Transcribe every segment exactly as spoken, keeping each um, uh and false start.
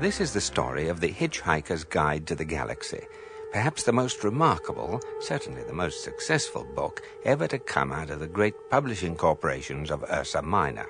This is the story of The Hitchhiker's Guide to the Galaxy, perhaps the most remarkable, certainly the most successful book ever to come out of the great publishing corporations of Ursa Minor.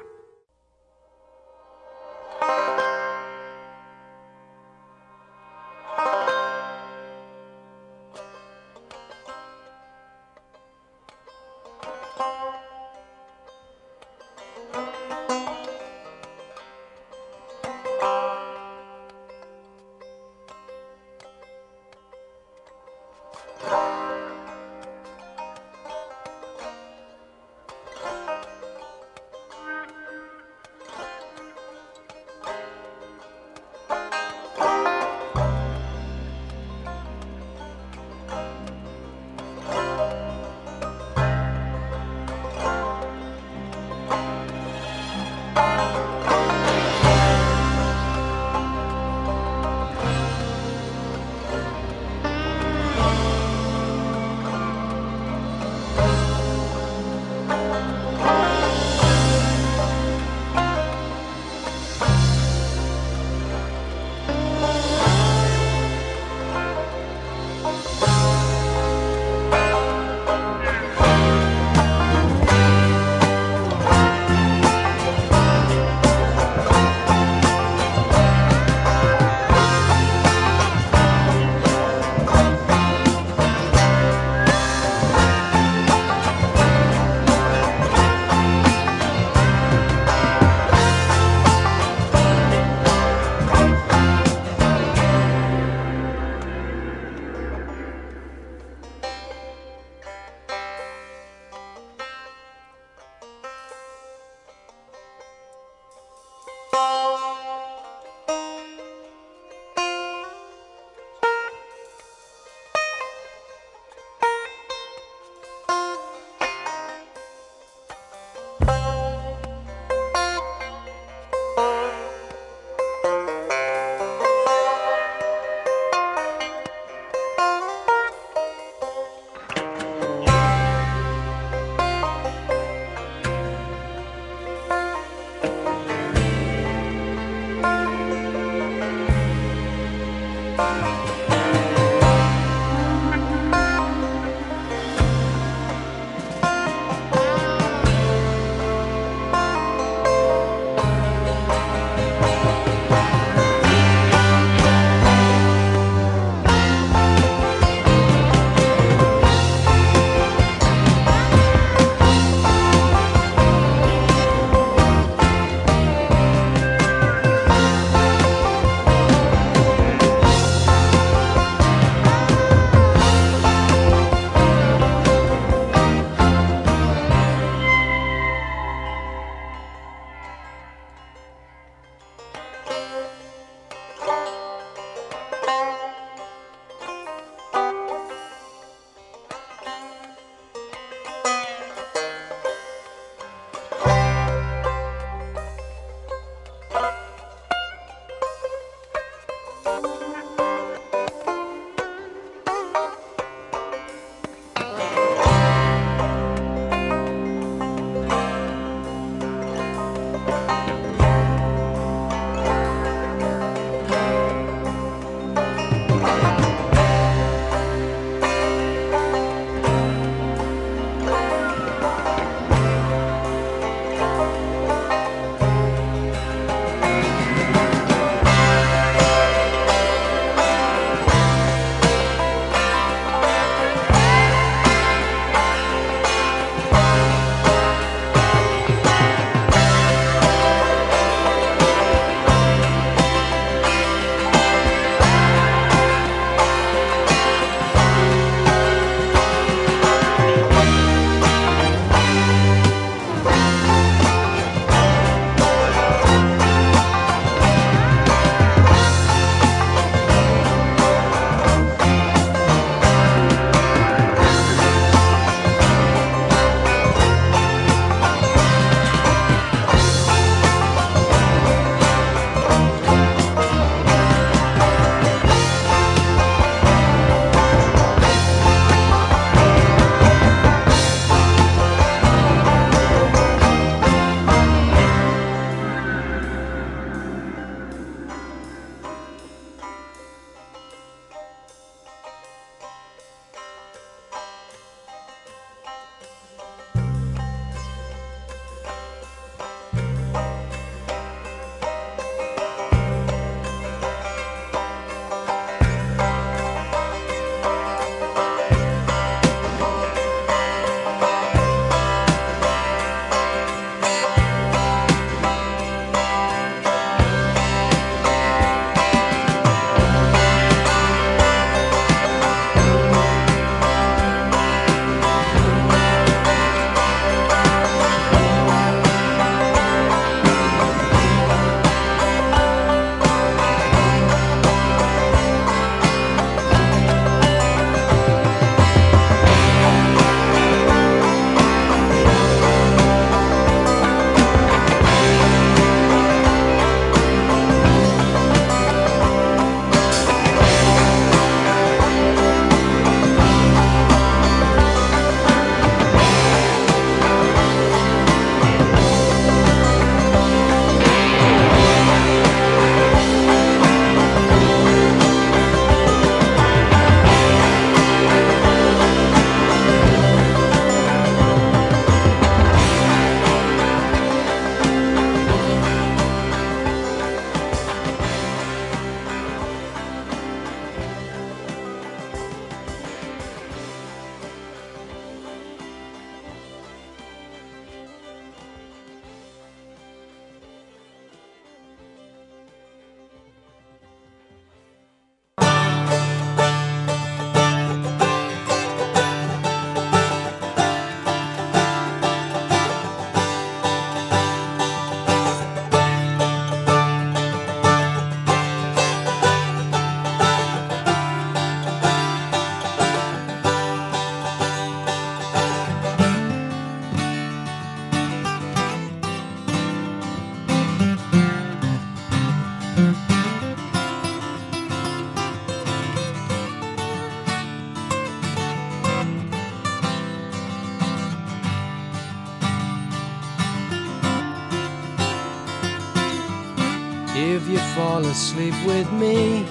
fall asleep with me.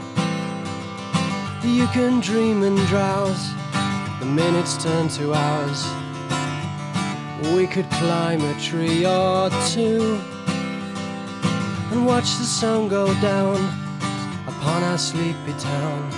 You can dream and drowse, the minutes turn to hours. We could climb a tree or two and watch the sun go down upon our sleepy town.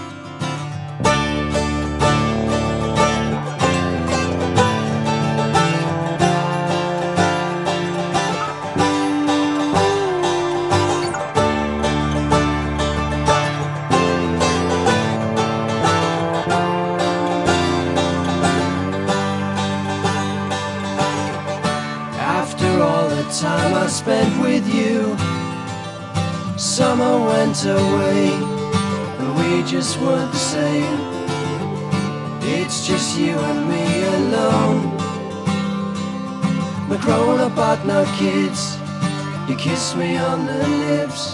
Time I spent with you, summer went away, and we just weren't the same. It's just you and me alone. We're grown up but no kids. You kiss me on the lips.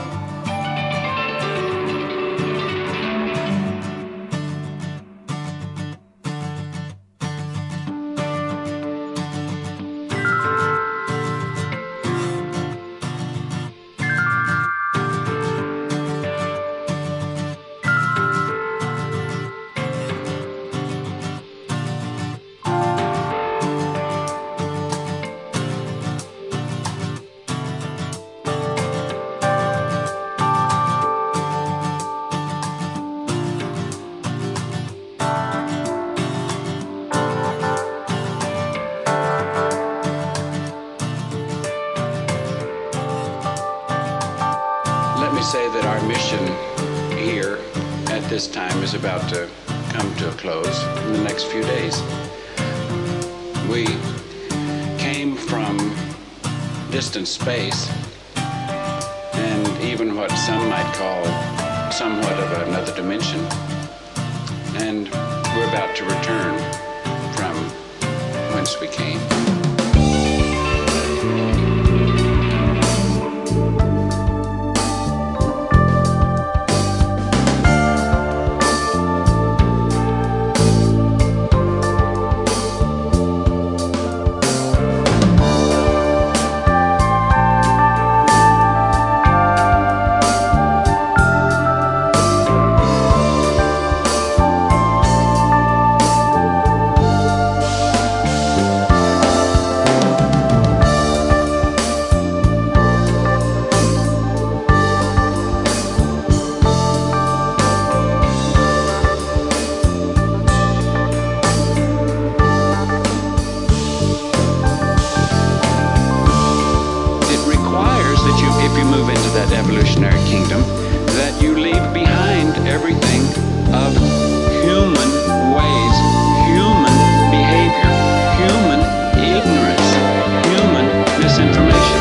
Say that our mission here at this time is about to come to a close in the next few days. We came from distant space and even what some might call somewhat of another dimension, and we're about to return from whence we came. Evolutionary kingdom, that you leave behind everything of human ways, human behavior, human ignorance, human misinformation.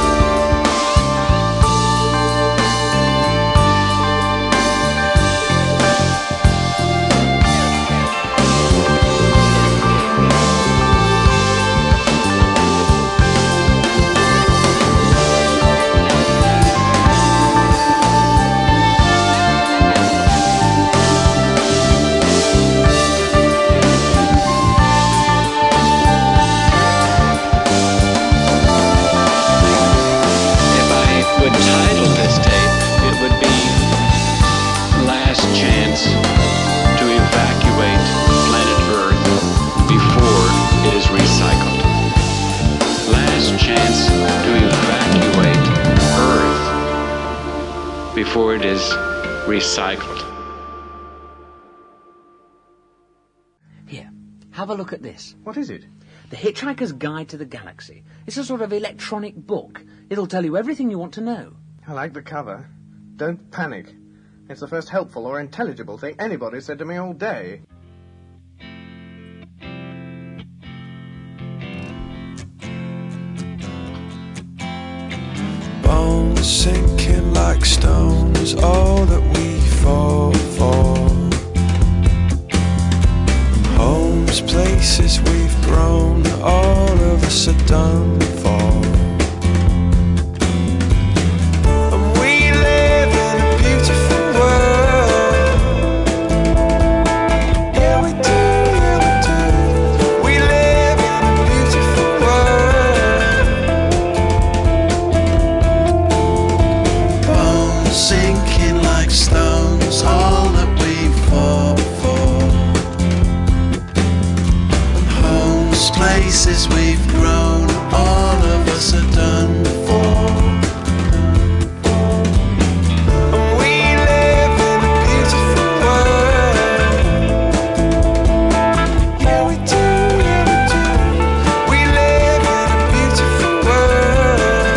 Before it is recycled. Here, have a look at this. What is it? The Hitchhiker's Guide to the Galaxy. It's a sort of electronic book. It'll tell you everything you want to know. I like the cover. Don't panic. It's the first helpful or intelligible thing anybody said to me all day. Bones sinking like stones, all that we fall for. Homes, places we've grown, all of us are done for. And we live in a beautiful world. Yeah, we do, yeah, we do. We live in a beautiful world. Bones sinking like stones, all that we fought for. And homes, places we've grown, all of us are done for. And we live in a beautiful world. Yeah, we do, yeah, we do. We live in a beautiful world.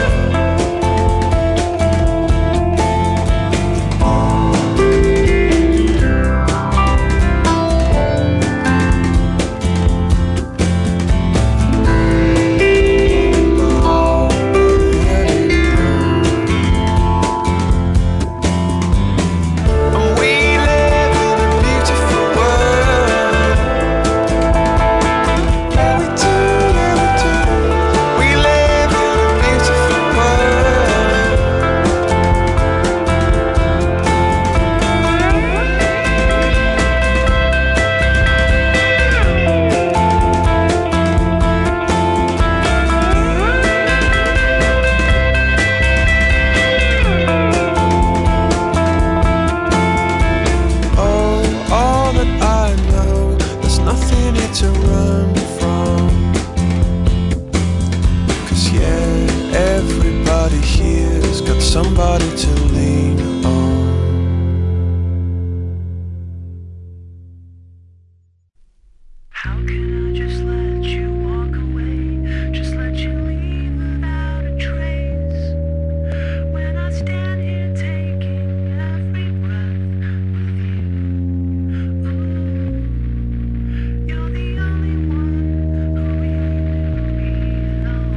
Somebody to lean on. How can I just let you walk away? Just let you leave without a trace. When I stand here taking every breath with you. Ooh, you're the only one who really knew me at all.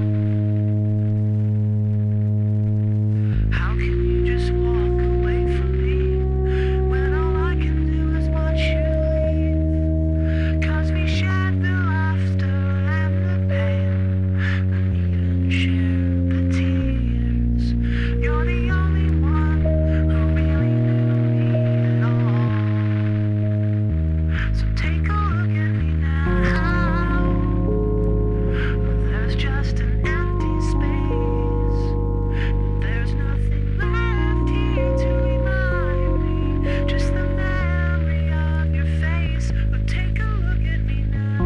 How can you just walk away from me when all I can do is watch you leave? 'Cause we shared the laughter and the pain, and even shared the tears. You're the only one who really knew me at all. So take a look at me now. There's just an empty space. There's nothing left here to remind me, just the memory of your face. But take a look at me now.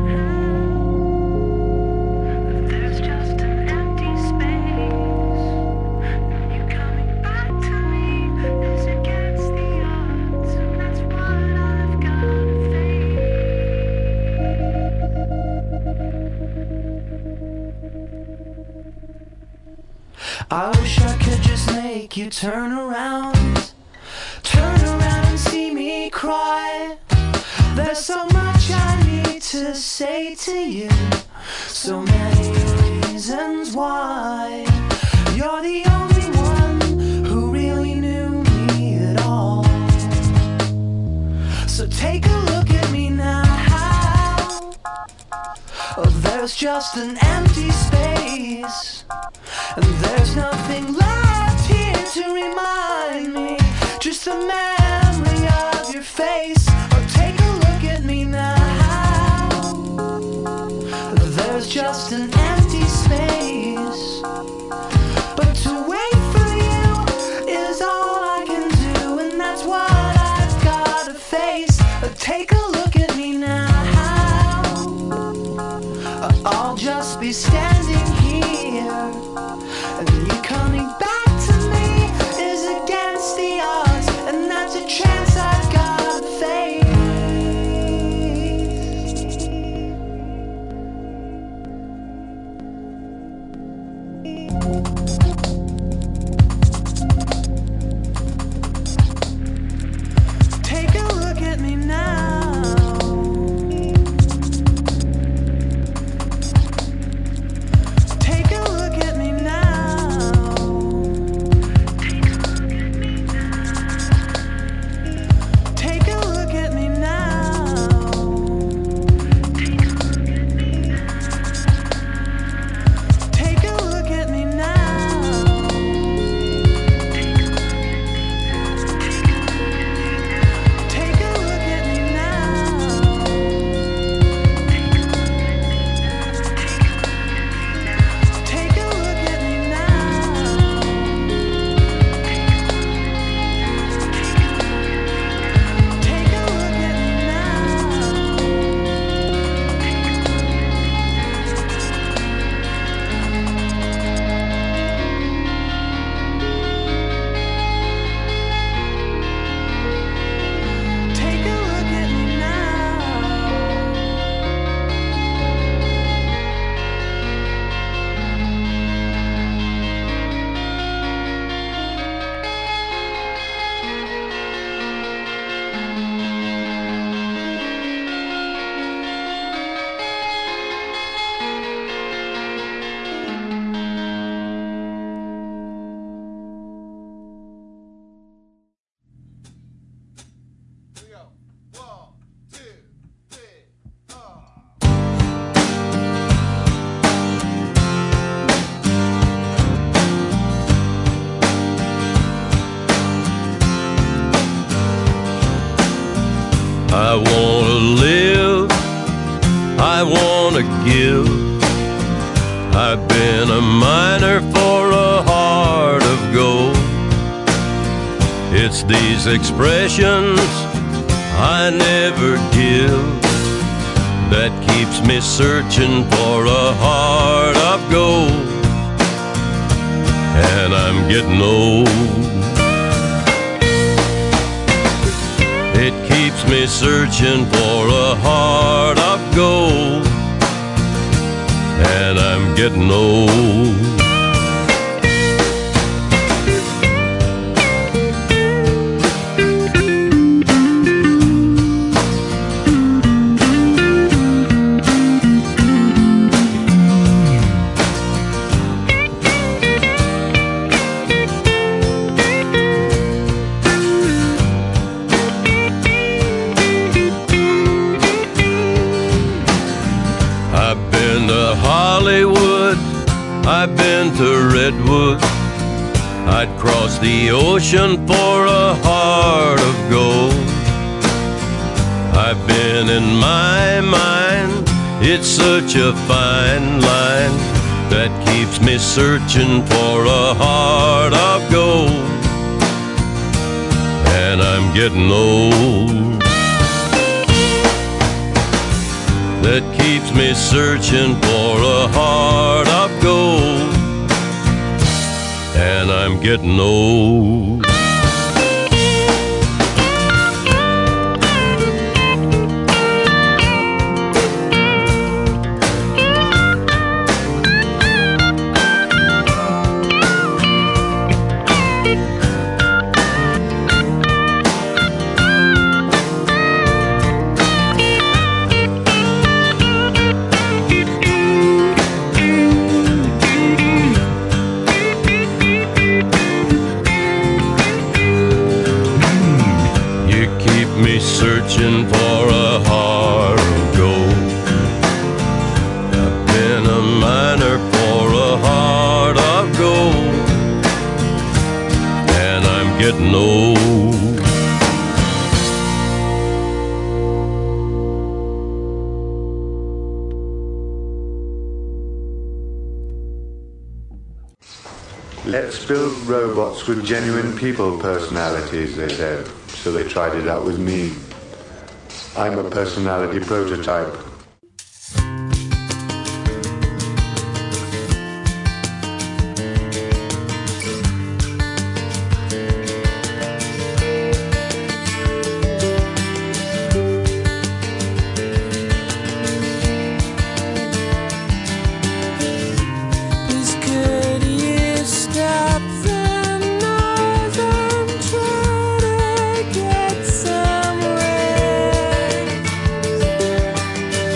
There's just an empty space, and you coming back to me is against the odds, and that's what I've gotta face. I wish I could just make you turn around, turn around and see me cry. There's so much I need to say to you, so many reasons why. You're the only one who really knew me at all. So take a look at me now. Oh, there's just an empty space, and there's nothing left here to remind me, just the memory of your face. Oh, take a look at me now. There's just an empty space, but to wait for you is all I can do, and that's what I've gotta face. Oh, take a look at me now. I'll just be standing here, and you coming back to me is against the odds, and that's a chance I've gotta face. Take a look at me now. Take a look at me now. Take a look at me now. It's these expressions I never give that keeps me searching for a heart of gold. And I'm getting old. It keeps me searching for a heart of gold. And I'm getting old. Hollywood, I've been to Redwood. I'd cross the ocean for a heart of gold. I've been in my mind, it's such a fine line that keeps me searching for a heart of gold. And I'm getting old. That keeps me searching for a heart of gold. And I'm getting old. Searching for a heart of gold. I've been a miner for a heart of gold. And I'm getting old. Let's build robots with genuine people personalities, they said. So they tried it out with me. I'm a personality prototype. Get some rain.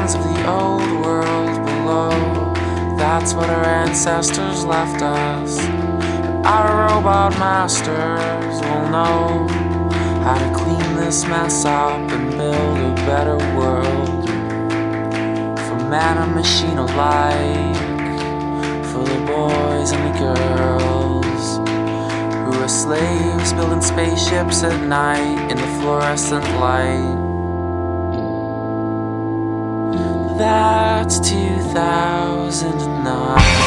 citizens of the old world below. That's what our ancestors left us. Our robot masters will know how to clean this mess up and build a better world for man and machine alike, for the boys and the girls who are slaves building spaceships at night in the fluorescent light. That's two thousand nine.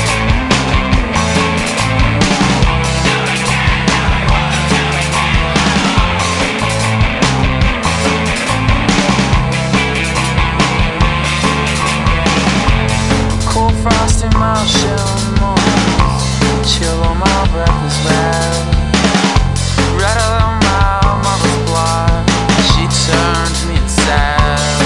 Cold frost in my shell mornings, chill on my breakfast bed, redder than my mother's blood. She turned to me and said,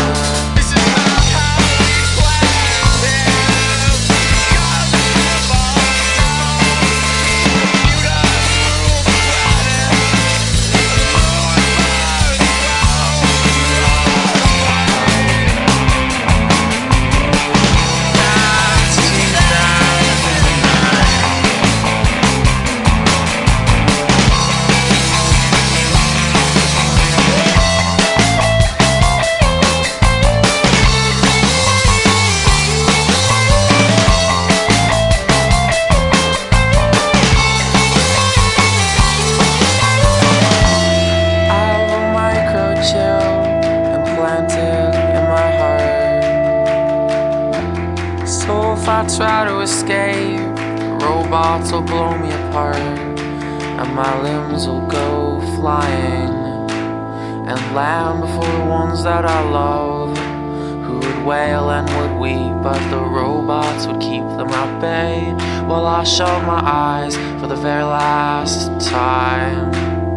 try to escape, robots will blow me apart, and my limbs will go flying and land before the ones that I love, who would wail and would weep, but the robots would keep them at bay while I shut my eyes for the very last time.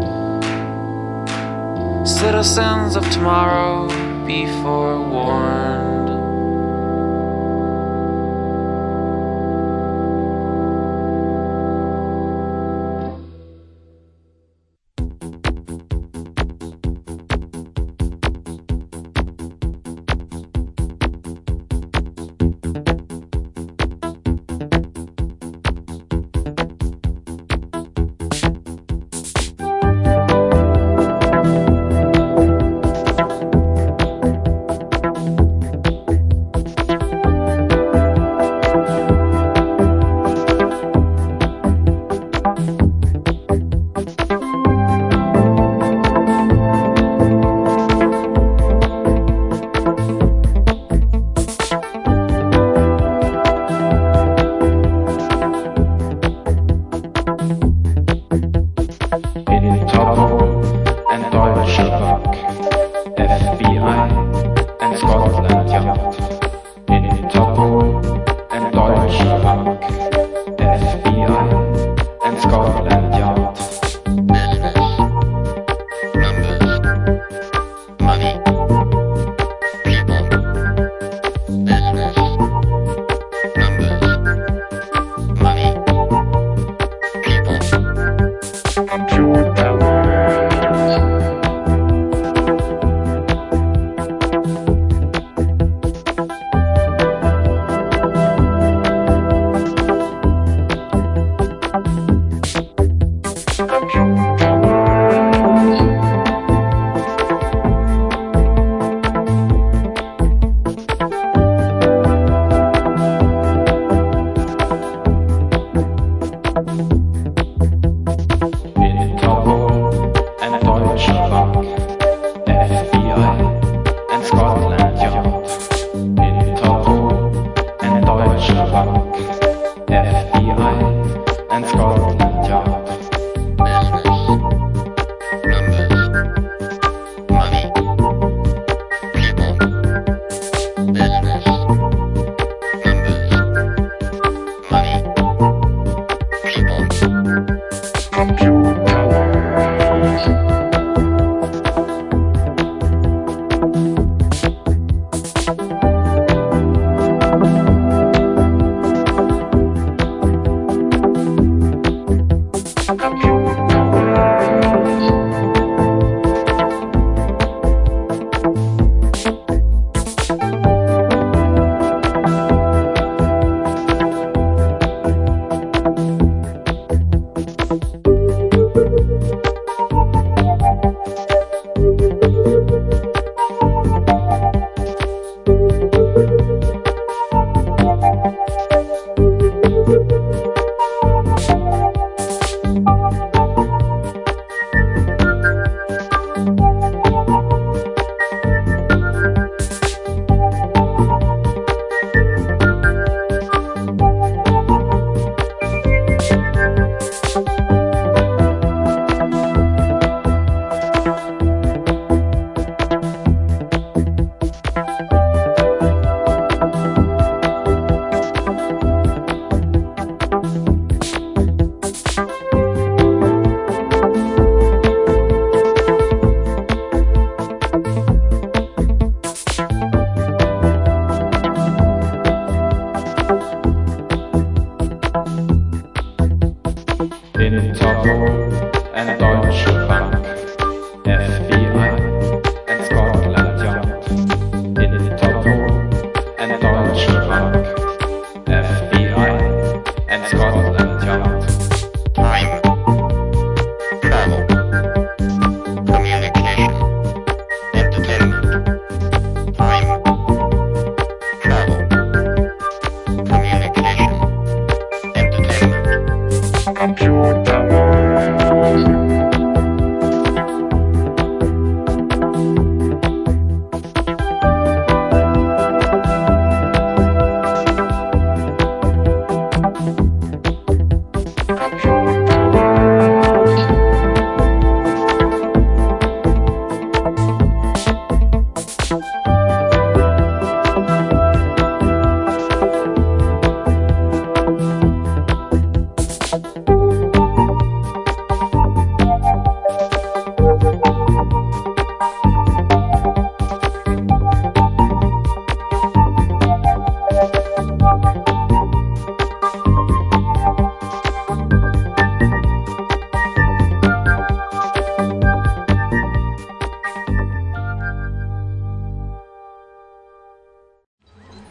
Citizens of tomorrow, be forewarned.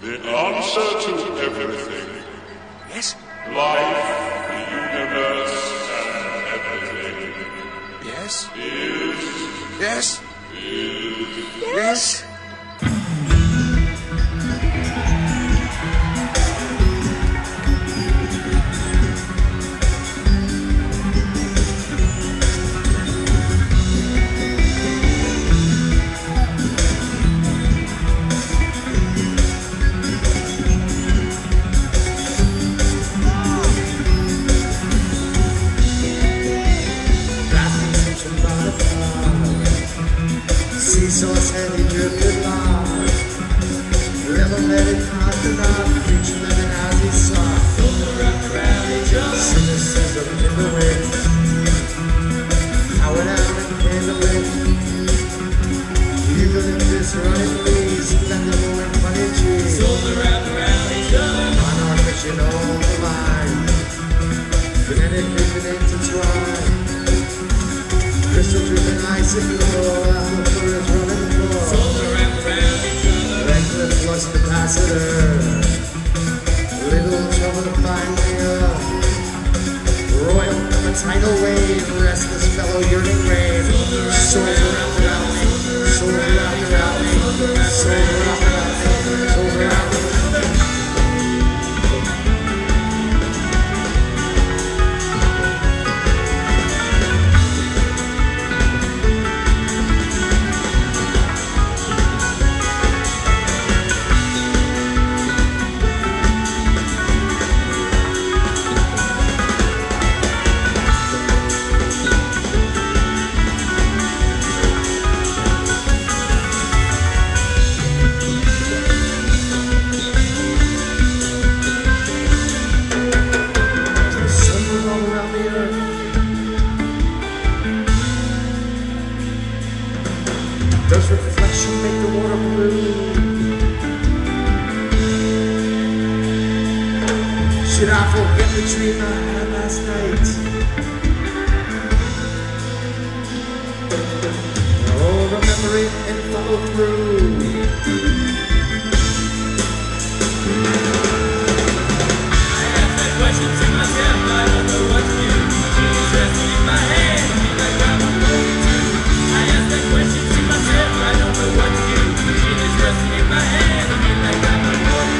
The answer to everything. Yes? Life, the universe, and everything. Yes? Is. Yes? Is. Yes? Sauce heavy drifted long. Level-headed astronaut, preaching living as he saw. Around each other, cynicism in the wind. Power down and candlelit. Eucalyptus running leaves, blending more and funny trees. Around each other, on our mission all the line. Kinetic vision intertwined. Crystal driven icicle, apple furs running floor. Reckless lust capacitor. Little trouble to find me up. Royal from a tidal wave, restless fellow yearning rain. Souls around around me, souls around around me, souls around around me, souls around me. Does reflection make the water blue? Should I forget the dream I had last night? Oh, remember it and follow through. I ask that question to myself, I don't know what to do. She's resting in my hand, feel like I'm going to. I ask that question to myself, I don't know what to do. She is resting in my hand, I feel like I'm a morning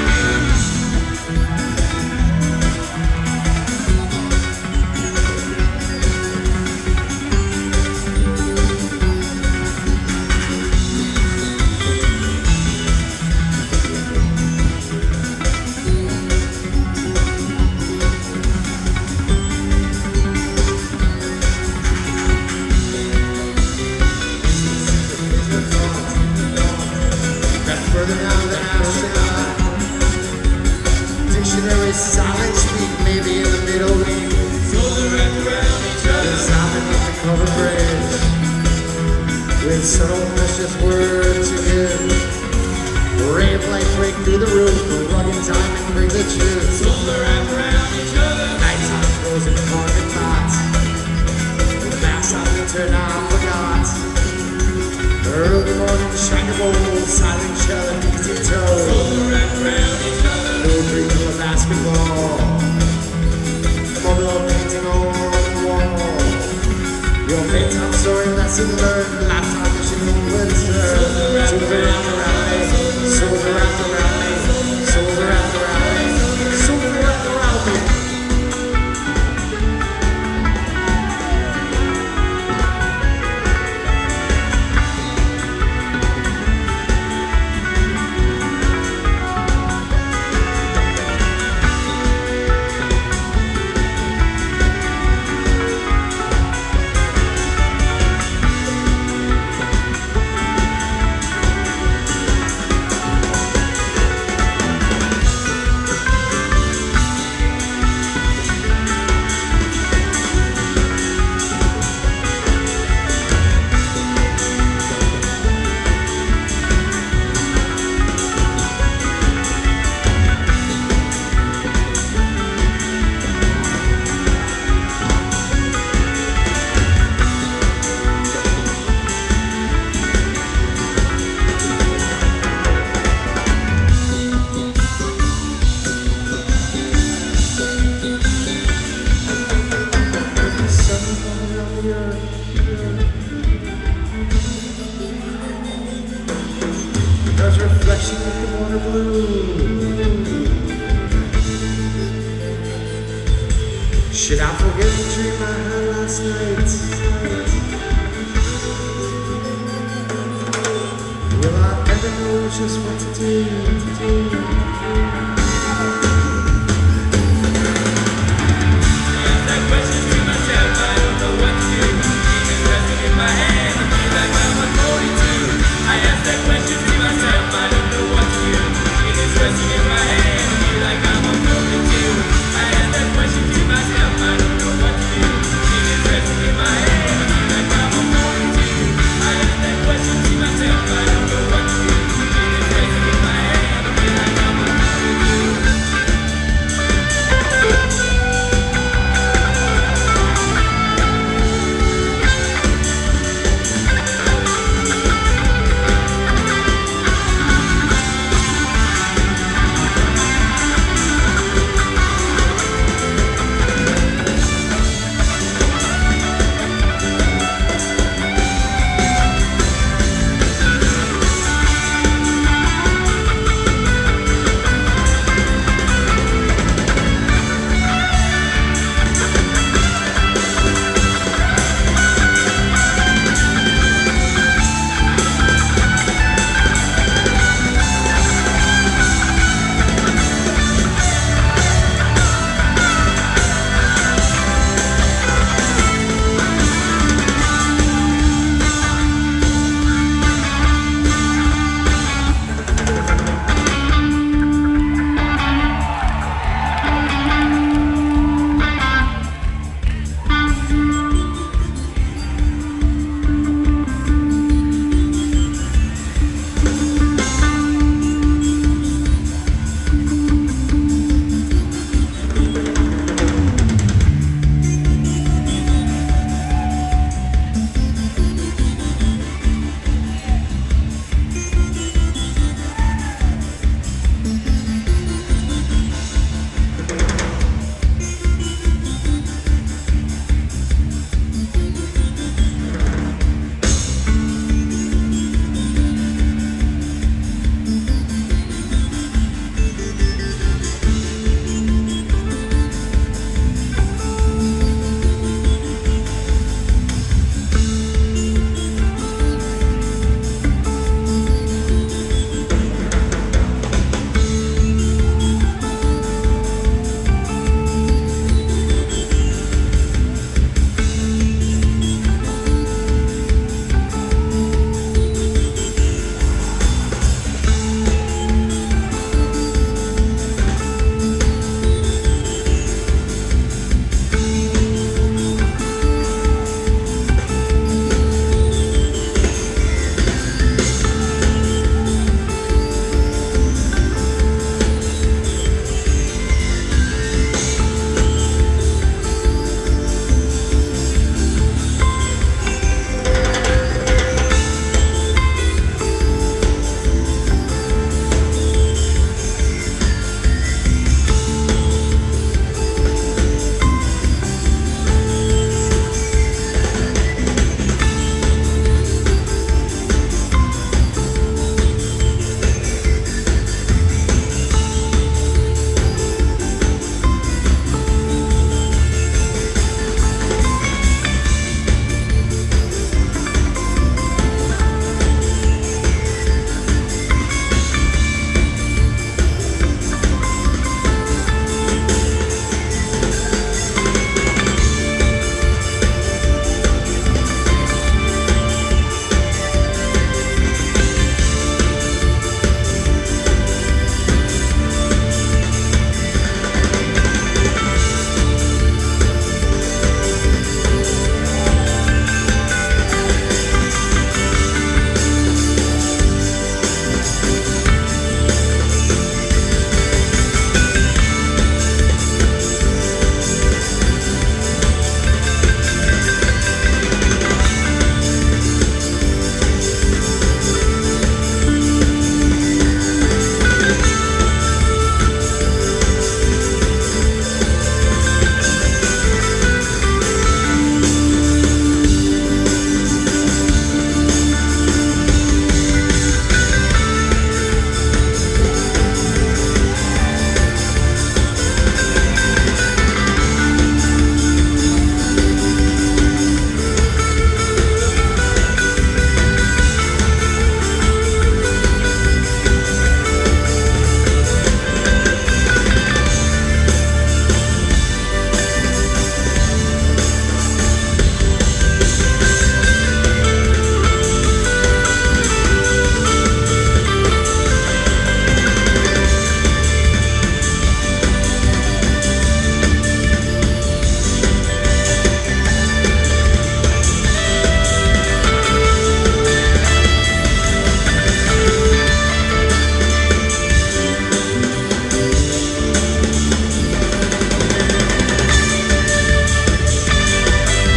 further down the astronaut. Dictionary silent speak, maybe in the middle wing. Shoulder wrapped around each other. Sounding like the covered bridge. With subtle precious words to give. Ray of light break through the roof. Rugged diamond bring the truth. Shoulder wrapped around each other. Nighttime frozen carpet thoughts. The maps on the turn on forgot. Early morning, shiny bowl, silent shell and easy toe. No drink of a basketball. Model painting on the wall. Your bedtime story, lesson learned, lifetime mission, Windsor. refreshing with the water blue. Should I forget the dream I had last night? Will I ever know just what to do?